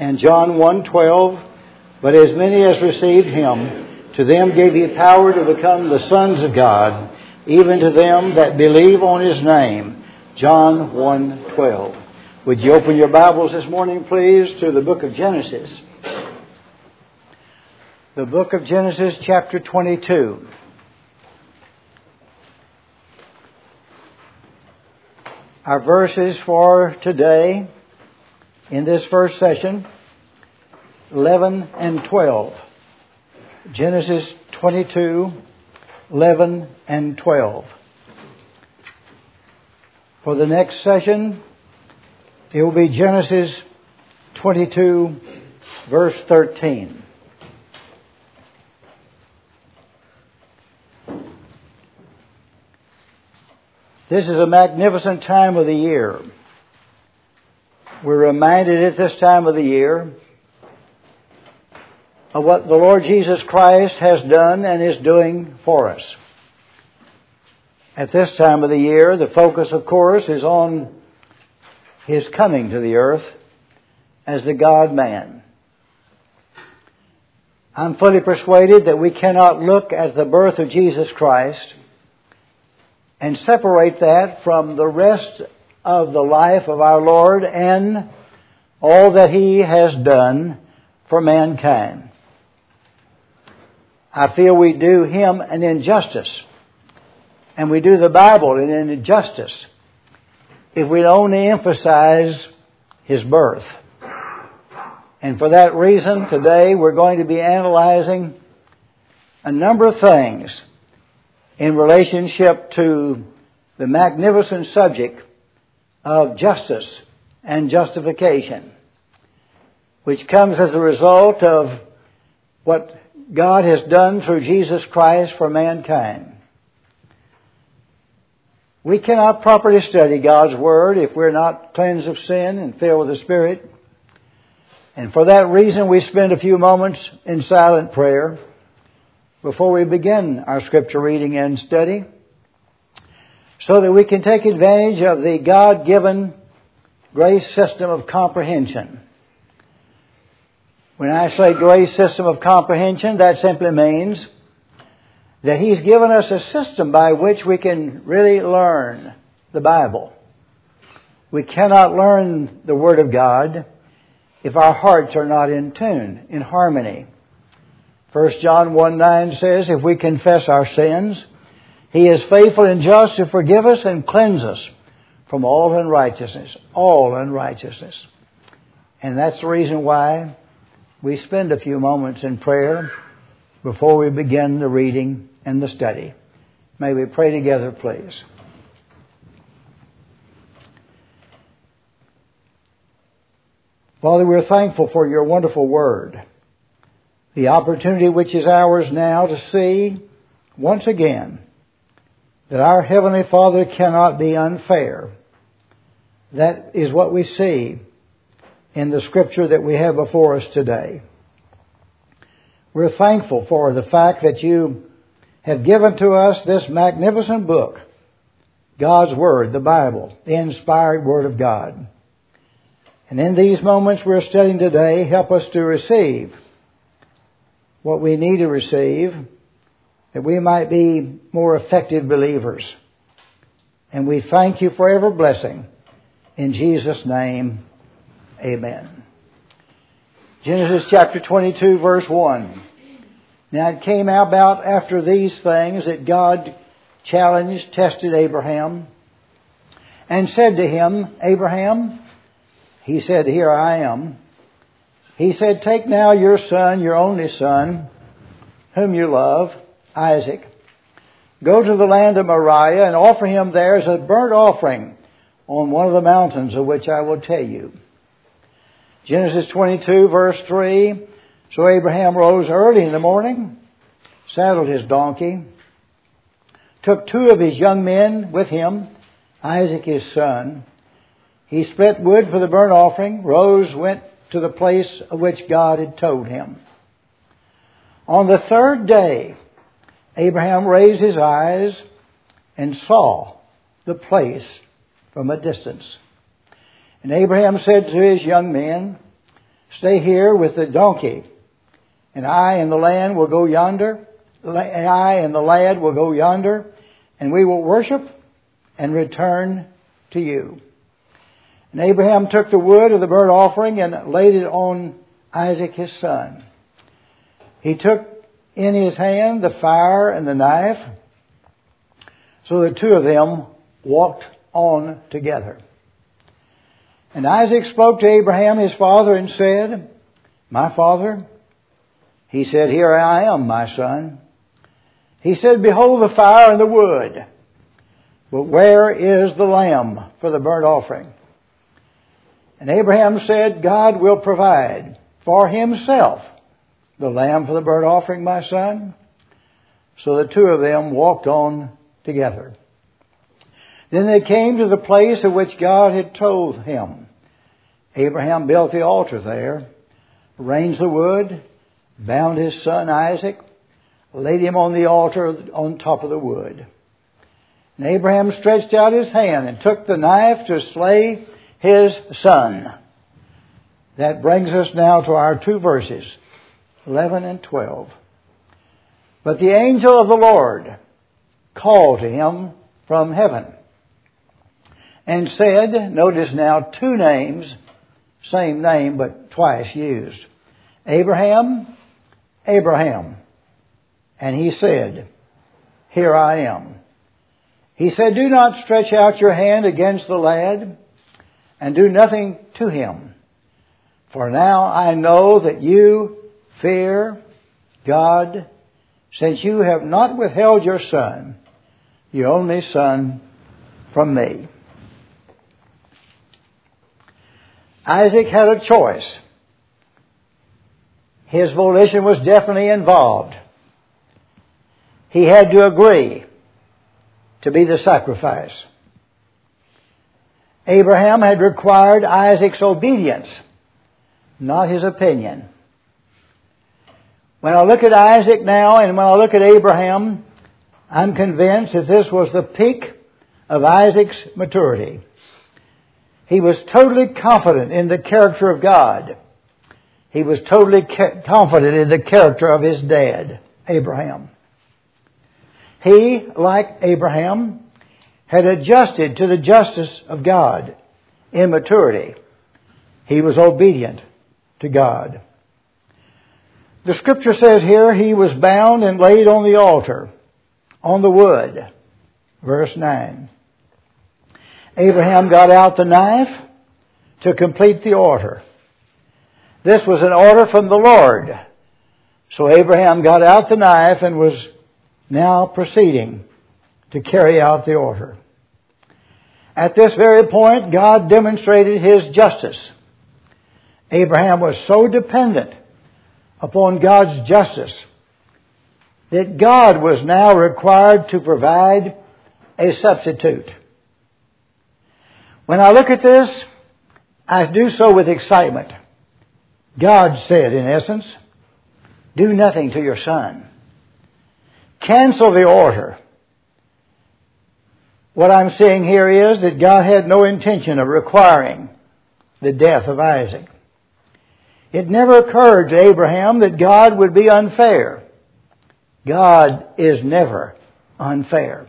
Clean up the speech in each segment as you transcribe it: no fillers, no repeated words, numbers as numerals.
And John 1:12, but as many as received him, to them gave he power to become the sons of God, even to them that believe on his name. John 1:12. Would you open your Bibles this morning, please, to the book of Genesis. The book of Genesis, chapter 22. Our verses for today in this first session, 11 and 12. Genesis 22, 11 and 12. For the next session, it will be Genesis 22, verse 13. This is a magnificent time of the year. We're reminded at this time of the year of what the Lord Jesus Christ has done and is doing for us. At this time of the year, the focus, of course, is on His coming to the earth as the God-man. I'm fully persuaded that we cannot look at the birth of Jesus Christ and separate that from the rest of the life of our Lord and all that He has done for mankind. I feel we do Him an injustice, and we do the Bible an injustice, if we only emphasize His birth. And for that reason, today we're going to be analyzing a number of things in relationship to the magnificent subject of justice and justification, which comes as a result of what God has done through Jesus Christ for mankind. We cannot properly study God's Word if we're not cleansed of sin and filled with the Spirit. And for that reason, we spend a few moments in silent prayer before we begin our Scripture reading and study, so that we can take advantage of the God-given grace system of comprehension. When I say grace system of comprehension, that simply means that He's given us a system by which we can really learn the Bible. We cannot learn the Word of God if our hearts are not in tune, in harmony. 1 John 1:9 says, if we confess our sins, He is faithful and just to forgive us and cleanse us from all unrighteousness. All unrighteousness. And that's the reason why we spend a few moments in prayer before we begin the reading and the study. May we pray together, please. Father, we're thankful for Your wonderful Word, the opportunity which is ours now to see once again that our Heavenly Father cannot be unfair. That is what we see in the Scripture that we have before us today. We're thankful for the fact that You have given to us this magnificent book, God's Word, the Bible, the inspired Word of God. And in these moments we're studying today, help us to receive what we need to receive, that we might be more effective believers. And we thank You for every blessing. In Jesus' name, amen. Genesis chapter 22, verse 1. Now it came about after these things that God challenged, tested Abraham, and said to him, Abraham, he said, here I am. He said, take now your son, your only son, whom you love, Isaac. Go to the land of Moriah and offer him there as a burnt offering on one of the mountains of which I will tell you. Genesis 22, verse 3. So Abraham rose early in the morning, saddled his donkey, took 2 of his young men with him, Isaac his son. He split wood for the burnt offering, rose, went to the place of which God had told him. On the 3rd day, Abraham raised his eyes and saw the place from a distance. And Abraham said to his young men, Stay here with the donkey, and I and the lad will go yonder, and we will worship and return to you. And Abraham took the wood of the burnt offering and laid it on Isaac his son. He took in his hand the fire and the knife, so the two of them walked on together. And Isaac spoke to Abraham his father and said, "My father?" He said, "Here I am, my son." He said, "Behold the fire and the wood, but where is the lamb for the burnt offering?" And Abraham said, "God will provide for himself the lamb for the burnt offering, my son." So the two of them walked on together. Then they came to the place of which God had told him. Abraham built the altar there, arranged the wood, bound his son Isaac, laid him on the altar on top of the wood. And Abraham stretched out his hand and took the knife to slay his son. That brings us now to our two verses, 11 and 12. But the angel of the Lord called to him from heaven and said, notice now two names, same name but twice used. Abraham, Abraham. And he said, "Here I am." He said, "Do not stretch out your hand against the lad, and do nothing to him. For now I know that you fear God, since you have not withheld your son, your only son, from me." Isaac had a choice. His volition was definitely involved. He had to agree to be the sacrifice. Abraham had required Isaac's obedience, not his opinion. When I look at Isaac now and when I look at Abraham, I'm convinced that this was the peak of Isaac's maturity. He was totally confident in the character of God. He was totally confident in the character of his dad, Abraham. He, like Abraham, had adjusted to the justice of God in maturity. He was obedient to God. The scripture says here, he was bound and laid on the altar, on the wood. Verse 9. Abraham got out the knife to complete the order. This was an order from the Lord. So Abraham got out the knife and was now proceeding to carry out the order. At this very point, God demonstrated His justice. Abraham was so dependent upon God's justice that God was now required to provide a substitute. When I look at this, I do so with excitement. God said, in essence, do nothing to your son. Cancel the order. What I'm seeing here is that God had no intention of requiring the death of Isaac. It never occurred to Abraham that God would be unfair. God is never unfair.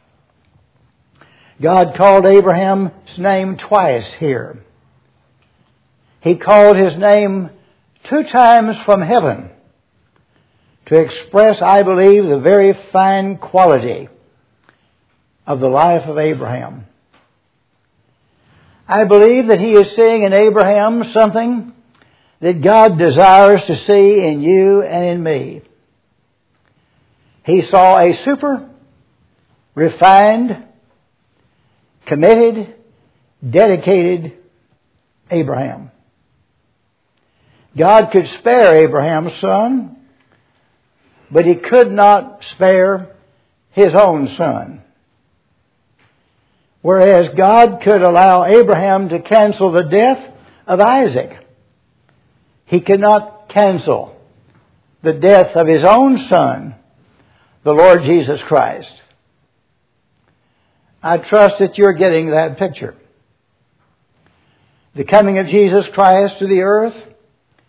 God called Abraham's name twice here. He called his name 2 times from heaven to express, I believe, the very fine quality of the life of Abraham. I believe that he is seeing in Abraham something that God desires to see in you and in me. He saw a super, refined, committed, dedicated Abraham. God could spare Abraham's son, but He could not spare His own son. Whereas God could allow Abraham to cancel the death of Isaac, He could not cancel the death of His own son, the Lord Jesus Christ. I trust that you're getting that picture. The coming of Jesus Christ to the earth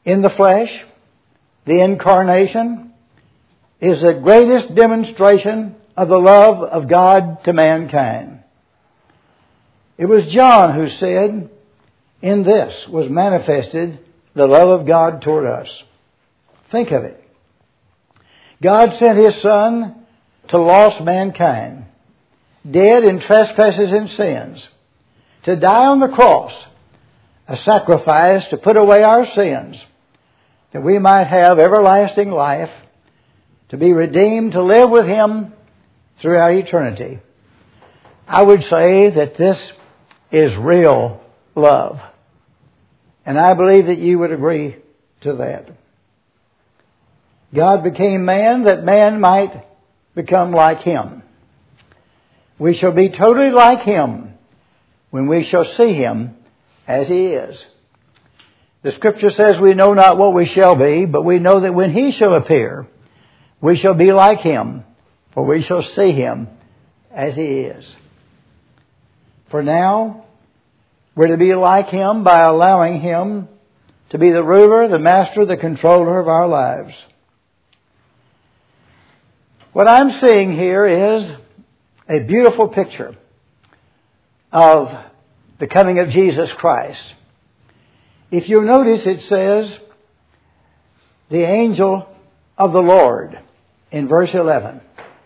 in the flesh, the incarnation, is the greatest demonstration of the love of God to mankind. It was John who said, "In this was manifested the love of God toward us." Think of it. God sent His Son to lost mankind, dead in trespasses and sins, to die on the cross, a sacrifice to put away our sins, that we might have everlasting life, to be redeemed, to live with Him throughout eternity. I would say that this is real love. And I believe that you would agree to that. God became man that man might become like Him. We shall be totally like Him when we shall see Him as He is. The Scripture says we know not what we shall be, but we know that when He shall appear, we shall be like Him, for we shall see Him as He is. For now, we're to be like Him by allowing Him to be the ruler, the master, the controller of our lives. What I'm seeing here is a beautiful picture of the coming of Jesus Christ. If you'll notice, it says, the angel of the Lord in verse 11.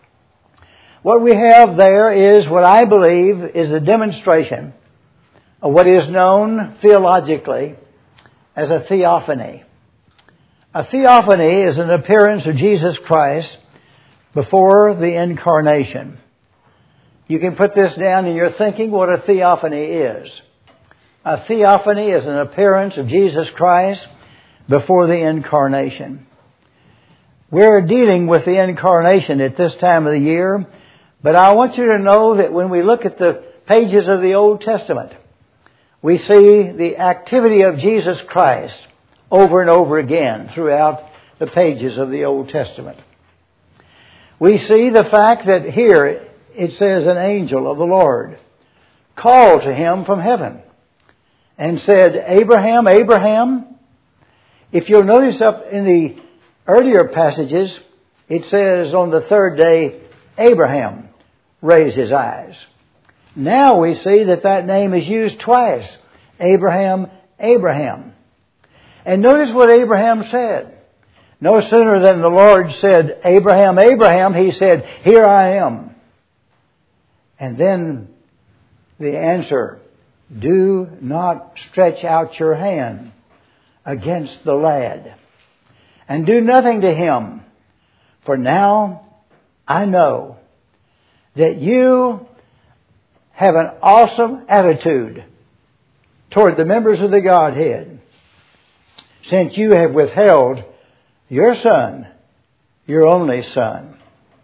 What we have there is what I believe is a demonstration of what is known theologically as a theophany. A theophany is an appearance of Jesus Christ before the incarnation. You can put this down in your thinking what a theophany is. A theophany is an appearance of Jesus Christ before the incarnation. We're dealing with the incarnation at this time of the year, but I want you to know that when we look at the pages of the Old Testament, we see the activity of Jesus Christ over and over again throughout the pages of the Old Testament. We see the fact that here it says an angel of the Lord called to him from heaven and said, "Abraham, Abraham." If you'll notice up in the earlier passages, it says on the third day, Abraham raised his eyes. Now we see that name is used twice. Abraham, Abraham. And notice what Abraham said. No sooner than the Lord said, "Abraham, Abraham," He said, "Here I am." And then the answer, "Do not stretch out your hand against the lad, and do nothing to him. For now I know that you have an awesome attitude toward the members of the Godhead, since you have withheld your Son, your only Son."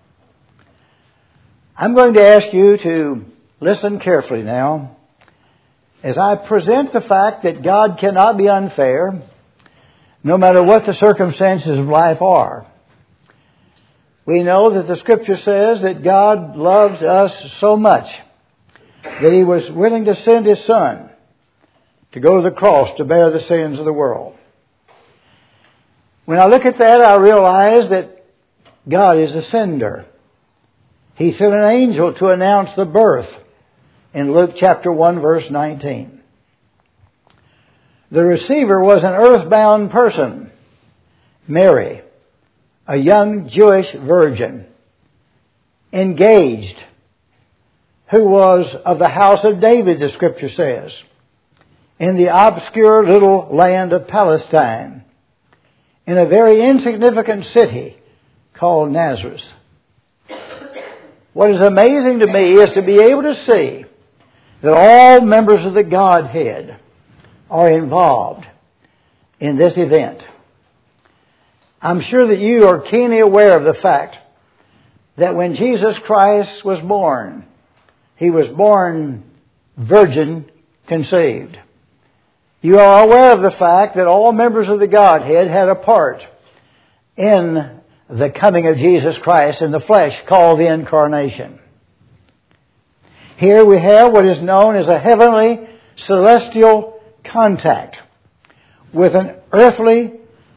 I'm going to ask you to listen carefully now as I present the fact that God cannot be unfair, no matter what the circumstances of life are. We know that the Scripture says that God loves us so much that He was willing to send His Son to go to the cross to bear the sins of the world. When I look at that, I realize that God is a sender. He sent an angel to announce the birth in Luke chapter 1, verse 19. The receiver was an earthbound person, Mary, a young Jewish virgin, engaged, who was of the house of David, the Scripture says, in the obscure little land of Palestine, in a very insignificant city called Nazareth. What is amazing to me is to be able to see that all members of the Godhead are involved in this event. I'm sure that you are keenly aware of the fact that when Jesus Christ was born, He was born virgin conceived. You are aware of the fact that all members of the Godhead had a part in the coming of Jesus Christ in the flesh, called the incarnation. Here we have what is known as a heavenly celestial contact with an earthly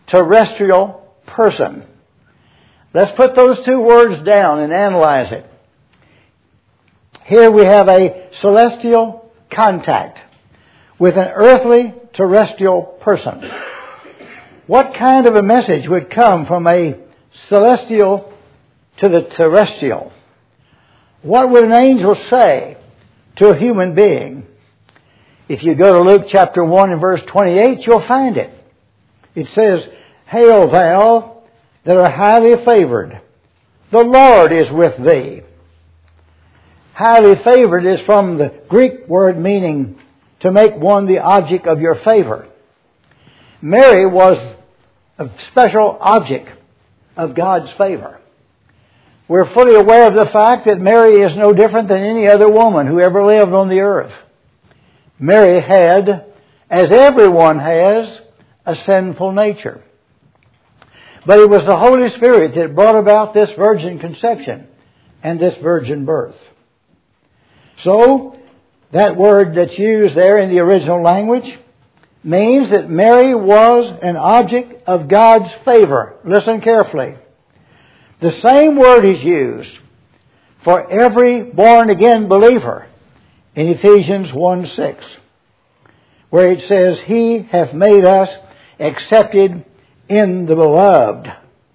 terrestrial person. Let's put those two words down and analyze it. Here we have a celestial contact with an earthly terrestrial person. What kind of a message would come from a celestial to the terrestrial? What would an angel say to a human being? If you go to Luke chapter 1 and verse 28, you'll find it. It says, "Hail thou that art highly favored, the Lord is with thee." Highly favored is from the Greek word meaning to make one the object of your favor. Mary was a special object of God's favor. We're fully aware of the fact that Mary is no different than any other woman who ever lived on the earth. Mary had, as everyone has, a sinful nature. But it was the Holy Spirit that brought about this virgin conception and this virgin birth. So, that word that's used there in the original language means that Mary was an object of God's favor. Listen carefully. The same word is used for every born-again believer in Ephesians 1:6, where it says, "He hath made us accepted in the beloved."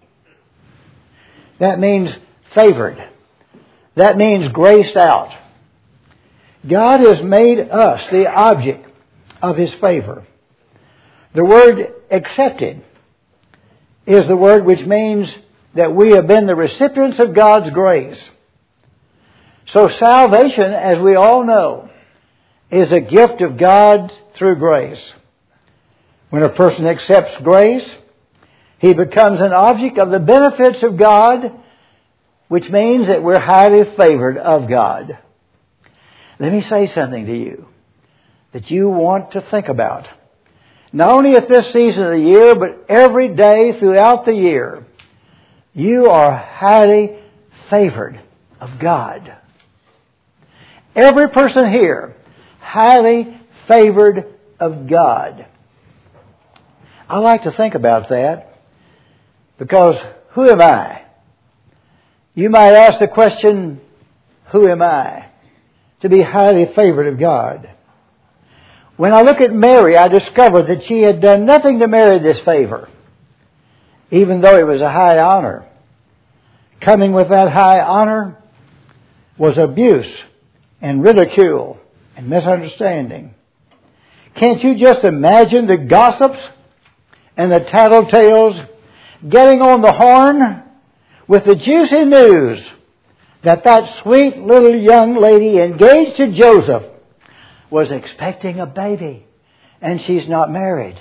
That means favored. That means graced out. God has made us the object of His favor. The word accepted is the word which means that we have been the recipients of God's grace. So salvation, as we all know, is a gift of God through grace. When a person accepts grace, he becomes an object of the benefits of God, which means that we're highly favored of God. Let me say something to you that you want to think about. Not only at this season of the year, but every day throughout the year, you are highly favored of God. Every person here, highly favored of God. I like to think about that because who am I? You might ask the question, who am I to be highly favored of God? When I look at Mary, I discover that she had done nothing to merit this favor, even though it was a high honor. Coming with that high honor was abuse and ridicule and misunderstanding. Can't you just imagine the gossips and the tattletales getting on the horn with the juicy news that that sweet little young lady engaged to Joseph was expecting a baby and she's not married?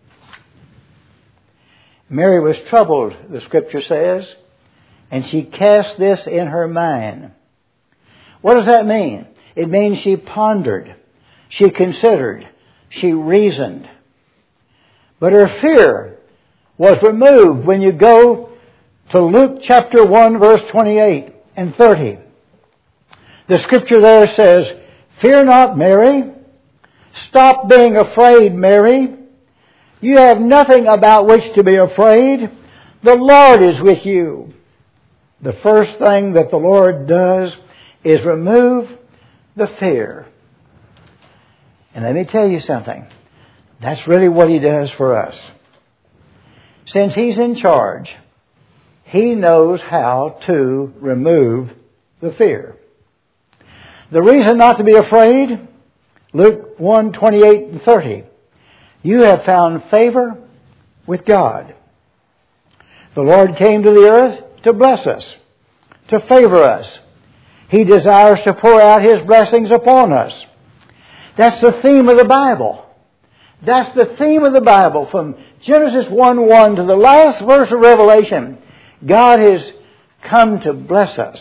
Mary was troubled, the Scripture says, and she cast this in her mind. What does that mean? It means she pondered, she considered, she reasoned. But her fear was removed when you go to Luke chapter 1 verse 28 and 30. The Scripture there says, "Fear not, Mary. Stop being afraid, Mary. You have nothing about which to be afraid. The Lord is with you." The first thing that the Lord does is remove the fear. And let me tell you something. That's really what He does for us. Since He's in charge, He knows how to remove the fear. The reason not to be afraid, Luke 1:28 and 30. You have found favor with God. The Lord came to the earth to bless us, to favor us. He desires to pour out His blessings upon us. That's the theme of the Bible. That's the theme of the Bible. From Genesis 1:1 to the last verse of Revelation, God has come to bless us.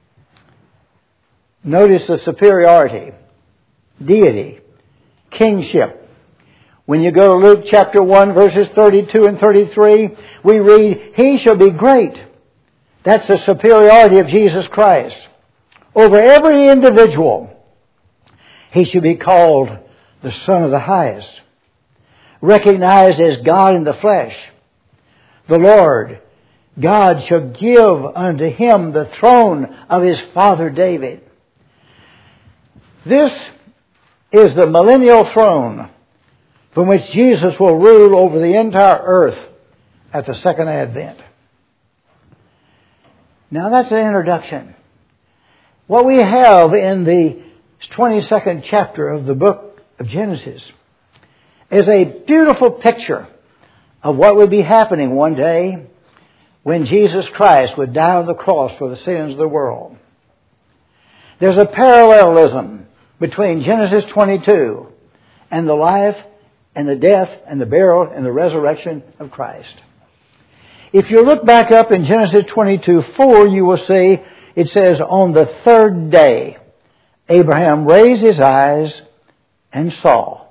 Notice the superiority, deity, kingship. When you go to Luke chapter 1 verses 32 and 33, we read, "He shall be great." That's the superiority of Jesus Christ. Over every individual, He should be called the Son of the Highest, recognized as God in the flesh, the Lord, God shall give unto him the throne of his father David. This is the millennial throne from which Jesus will rule over the entire earth at the second advent. Now that's an introduction. What we have in the 22nd chapter of the book of Genesis is a beautiful picture of what would be happening one day when Jesus Christ would die on the cross for the sins of the world. There's a parallelism between Genesis 22 and the life and the death and the burial and the resurrection of Christ. If you look back up in Genesis 22:4, you will see it says, on the third day, Abraham raised his eyes and saw.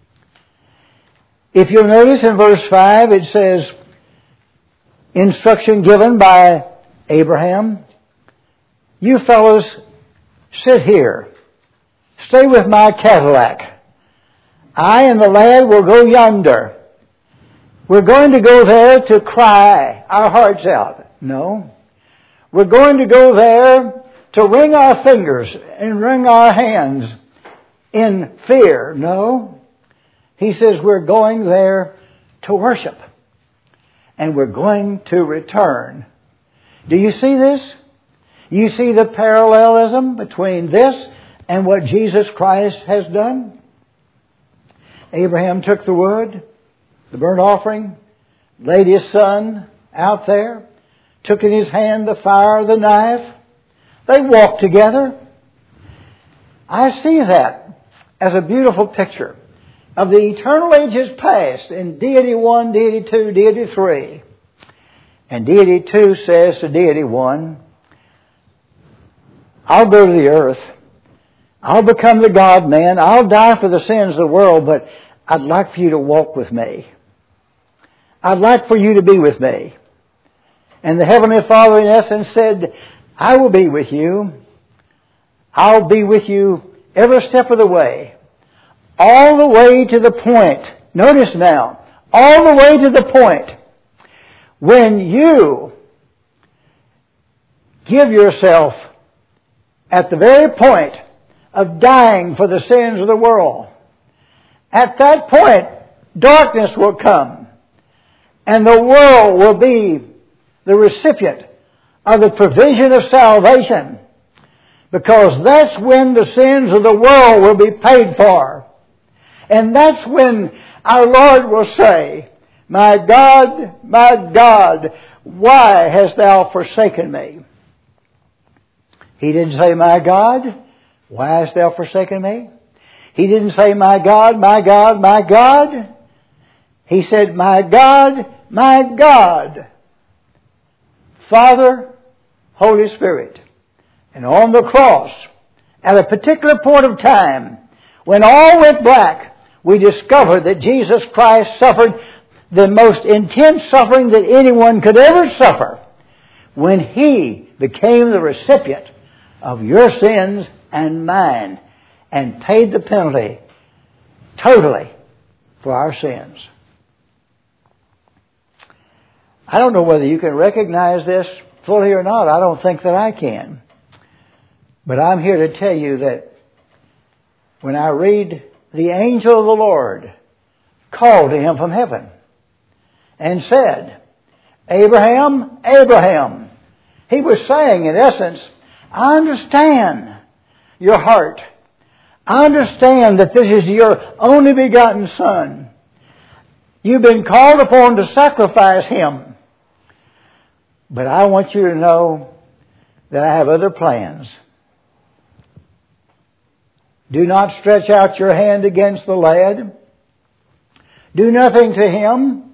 If you'll notice in verse 5, it says, instruction given by Abraham, you fellows sit here. Stay with my Cadillac. I and the lad will go yonder. We're going to go there to cry our hearts out. No. We're going to go there to wring our fingers and wring our hands in fear. No. He says we're going there to worship. And we're going to return. Do you see this? You see the parallelism between this and what Jesus Christ has done? Abraham took the wood, the burnt offering, laid his son out there, took in his hand the fire, the knife. They walked together. I see that as a beautiful picture of the eternal ages past in Deity 1, Deity 2, Deity 3. And Deity 2 says to Deity 1, I'll go to the earth. I'll become the God-man. I'll die for the sins of the world, but I'd like for you to walk with me. I'd like for you to be with me. And the Heavenly Father, in essence, said, I will be with you. I'll be with you every step of the way. All the way to the point. Notice now. All the way to the point when you give yourself at the very point of dying for the sins of the world. At that point, darkness will come. And the world will be the recipient of the provision of salvation. Because that's when the sins of the world will be paid for. And that's when our Lord will say, my God, why hast thou forsaken me? He didn't say, my God, why hast thou forsaken me? He didn't say, my God, my God, my God. He said, my God, Father, Holy Spirit. And on the cross, at a particular point of time, when all went black, we discovered that Jesus Christ suffered the most intense suffering that anyone could ever suffer when He became the recipient of your sins and mine and paid the penalty totally for our sins. I don't know whether you can recognize this fully or not. I don't think that I can. But I'm here to tell you that when I read the angel of the Lord called to him from heaven and said, Abraham, Abraham. He was saying, in essence, I understand your heart. I understand that this is your only begotten Son. You've been called upon to sacrifice Him. But I want you to know that I have other plans. Do not stretch out your hand against the lad. Do nothing to him.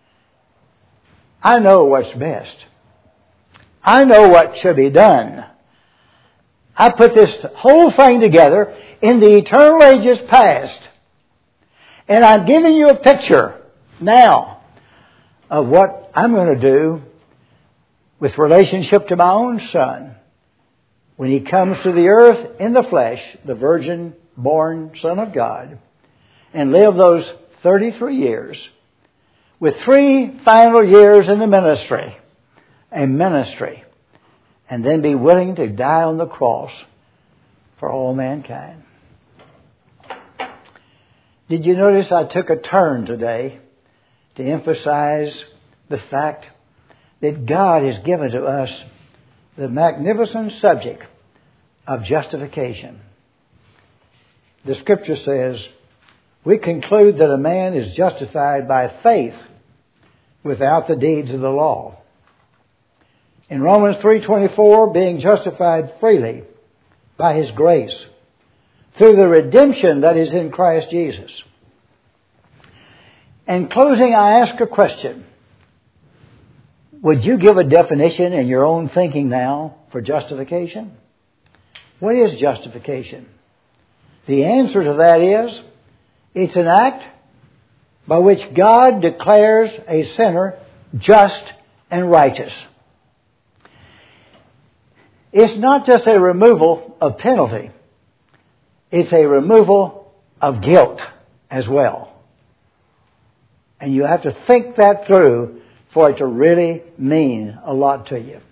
I know what's best. I know what should be done. I put this whole thing together in the eternal ages past. And I'm giving you a picture now of what I'm going to do with relationship to my own Son when He comes to the earth in the flesh, the virgin-born Son of God, and live those 33 years with 3 final years in the ministry, and then be willing to die on the cross for all mankind. Did you notice I took a turn today to emphasize the fact that God has given to us the magnificent subject of justification? The Scripture says, we conclude that a man is justified by faith without the deeds of the law. In Romans 3:24, being justified freely by His grace through the redemption that is in Christ Jesus. In closing, I ask a question. Would you give a definition in your own thinking now for justification? What is justification? The answer to that is, it's an act by which God declares a sinner just and righteous. It's not just a removal of penalty. It's a removal of guilt as well. And you have to think that through for it to really mean a lot to you.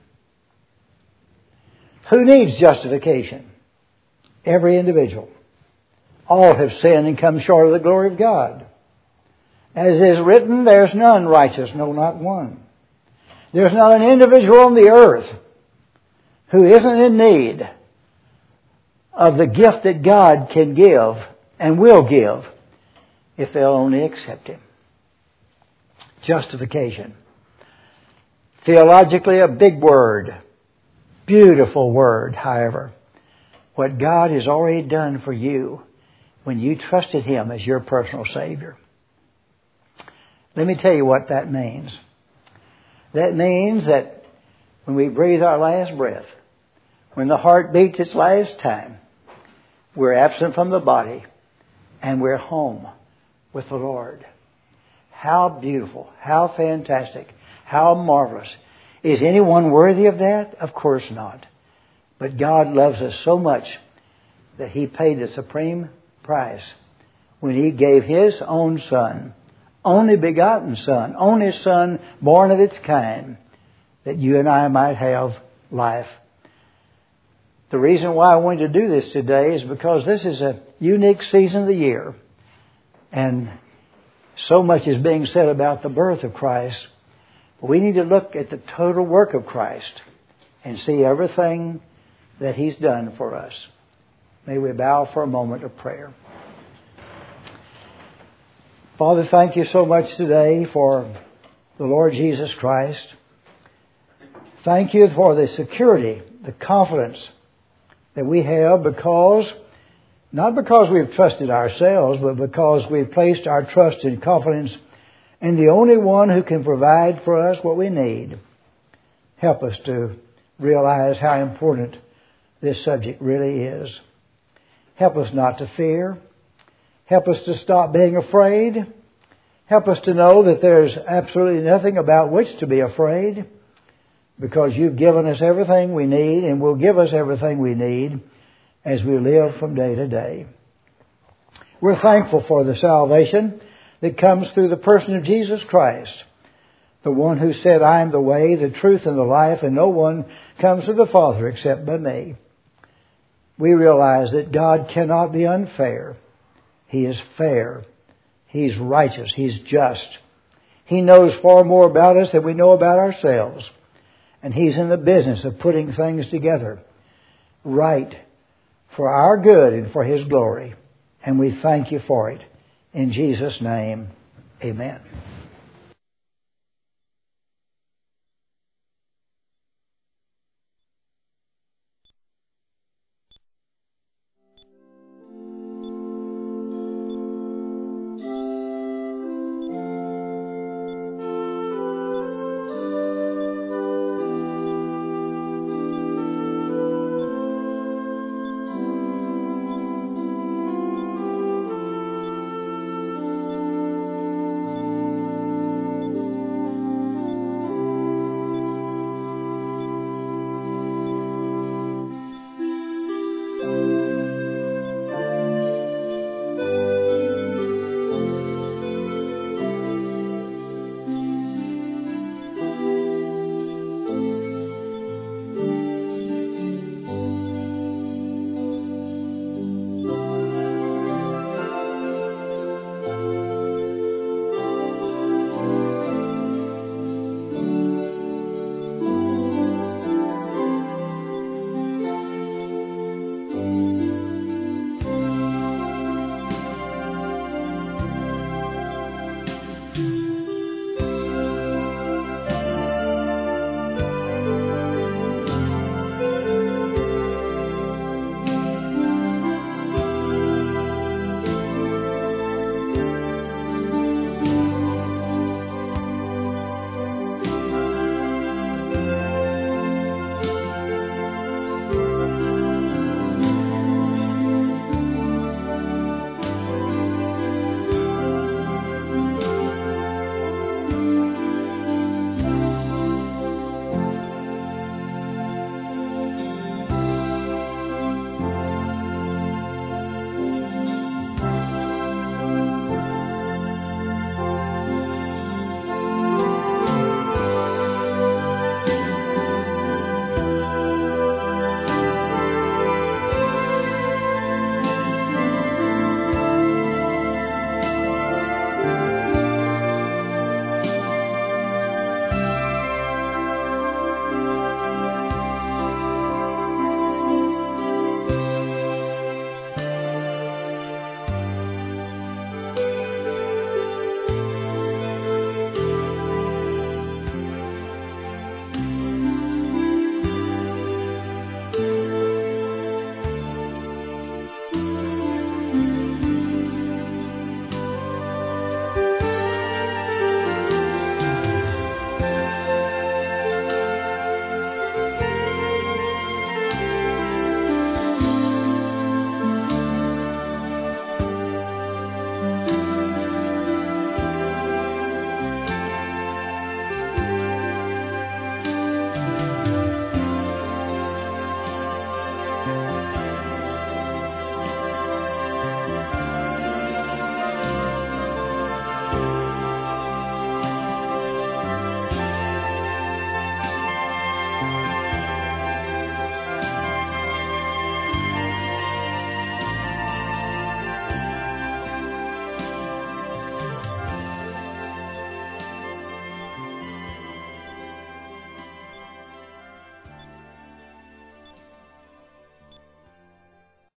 Who needs justification? Every individual. All have sinned and come short of the glory of God. As is written, there's none righteous, no, not one. There's not an individual on the earth who isn't in need of the gift that God can give and will give if they'll only accept Him. Justification. Theologically, a big word. Beautiful word, however. What God has already done for you when you trusted Him as your personal Savior. Let me tell you what that means. That means that when we breathe our last breath, when the heart beats its last time, we're absent from the body and we're home with the Lord. How beautiful, how fantastic, how marvelous. Is anyone worthy of that? Of course not. But God loves us so much that He paid the supreme price when He gave His own Son, only begotten Son, only Son born of its kind, that you and I might have life. The reason why I wanted to do this today is because this is a unique season of the year. And so much is being said about the birth of Christ. But we need to look at the total work of Christ and see everything that He's done for us. May we bow for a moment of prayer. Father, thank You so much today for the Lord Jesus Christ. Thank You for the security, the confidence that we have not because we've trusted ourselves, but because we've placed our trust and confidence in the only one who can provide for us what we need. Help us to realize how important this subject really is. Help us not to fear. Help us to stop being afraid. Help us to know that there's absolutely nothing about which to be afraid, because You've given us everything we need and will give us everything we need as we live from day to day. We're thankful for the salvation that comes through the person of Jesus Christ, the one who said, I am the way, the truth, and the life, and no one comes to the Father except by Me. We realize that God cannot be unfair. He is fair. He's righteous. He's just. He knows far more about us than we know about ourselves. And He's in the business of putting things together right for our good and for His glory. And we thank You for it. In Jesus' name, amen.